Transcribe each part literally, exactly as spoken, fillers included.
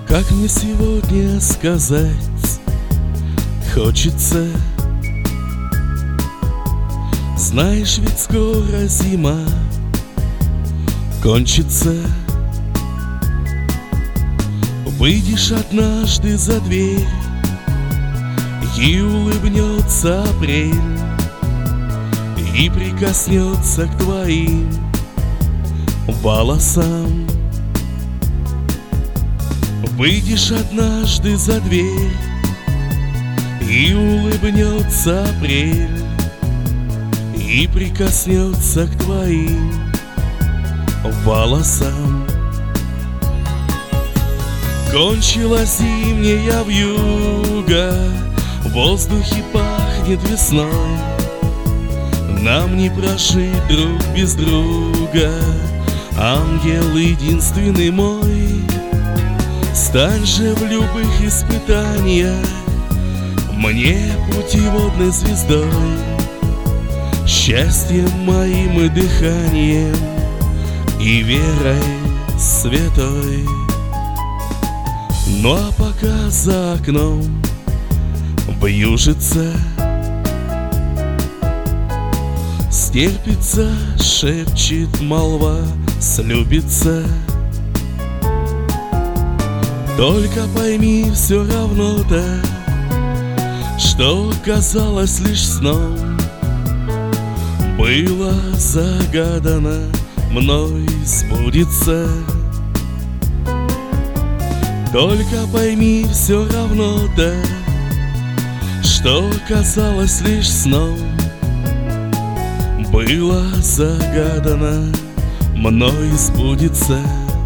Как мне сегодня сказать хочется? Знаешь, ведь скоро зима кончится. Выйдешь однажды за дверь, и улыбнется апрель, и прикоснется к твоим волосам. Выйдешь однажды за дверь, и улыбнется апрель, и прикоснется к твоим волосам. Кончилась зимняя вьюга, в воздухе пахнет весной. Нам не прожить друг без друга, ангел единственный мой. Стань же в любых испытаниях мне путеводной звездой, счастьем моим и дыханием, и верой святой. Ну а пока за окном вьюжится, стерпится, шепчет молва, слюбится. Только пойми все равно-то, что казалось лишь сном, было загадано, мной сбудется. Только пойми все равно-то, что казалось лишь сном, было загадано, мной сбудется.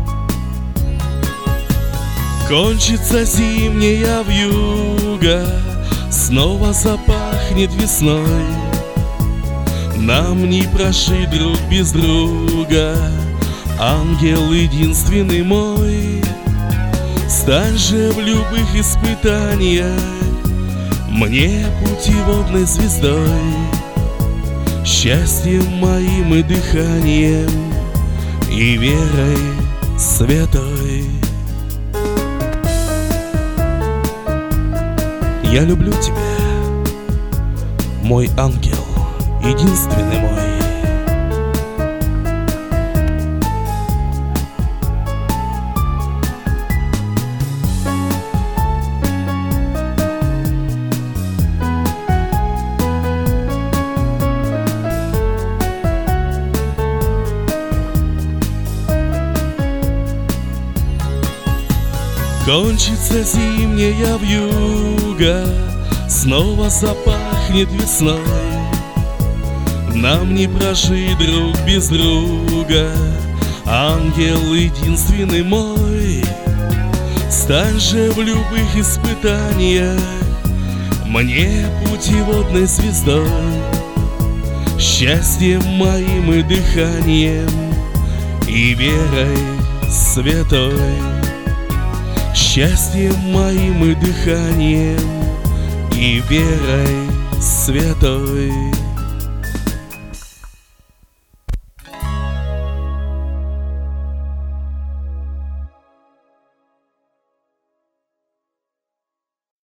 Кончится зимняя вьюга, снова запахнет весной. Нам не прожить друг без друга, ангел единственный мой. Стань же в любых испытаниях мне путеводной звездой, счастьем моим и дыханием, и верой святой. Я люблю тебя, мой ангел, единственный мой. Кончится зимняя вьюга, снова запахнет весной. Нам не прожить друг без друга, ангел единственный мой. Стань же в любых испытаниях мне путеводной звездой, счастьем моим и дыханием, и верой святой. Счастьем моим и дыханием, и верой святой.